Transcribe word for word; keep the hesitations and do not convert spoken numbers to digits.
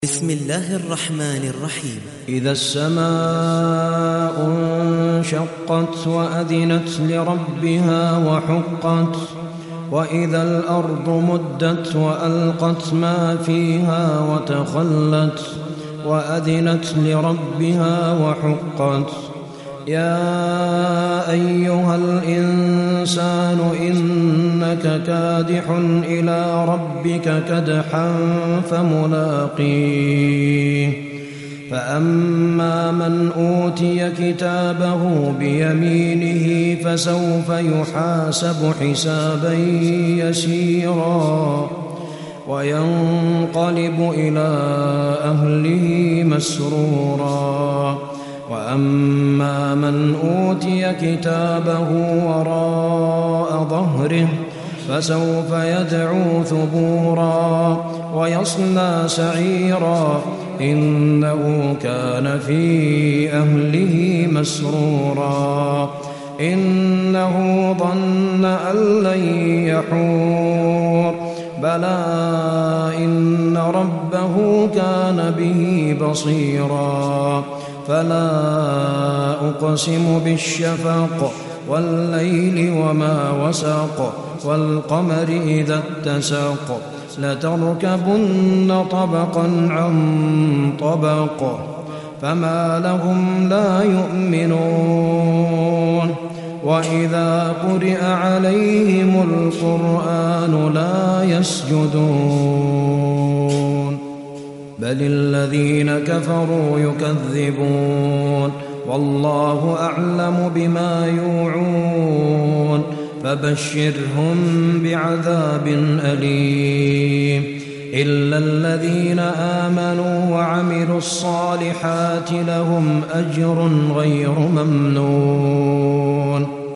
بسم الله الرحمن الرحيم. إذا السماء انشقت وأذنت لربها وحقت، وإذا الأرض مدت وألقت ما فيها وتخلت وأذنت لربها وحقت. يا أيها الإنسان إنك كادح إلى ربك كدحا فملاقيه. فأما من أوتي كتابه بيمينه فسوف يحاسب حسابا يسيرا وينقلب إلى أهله مسرورا. وأما من أوتي كتابه وراء ظهره فسوف يدعو ثبورا ويصلى سعيرا إنه كان في أهله مسرورا. إنه ظن أن لن يحور بلى إن ربه كان به بصيرا. فلا أقسم بالشفق والليل وما وسق والقمر إذا اتسق لتركبن طبقا عن طبق فما لهم لا يؤمنون. وإذا قرئ عليهم القرآن لا يسجدون بل الذين كفروا يكذبون والله أعلم بما يوعون. فبشرهم بعذاب أليم إلا الذين آمنوا وعملوا الصالحات لهم أجر غير ممنون.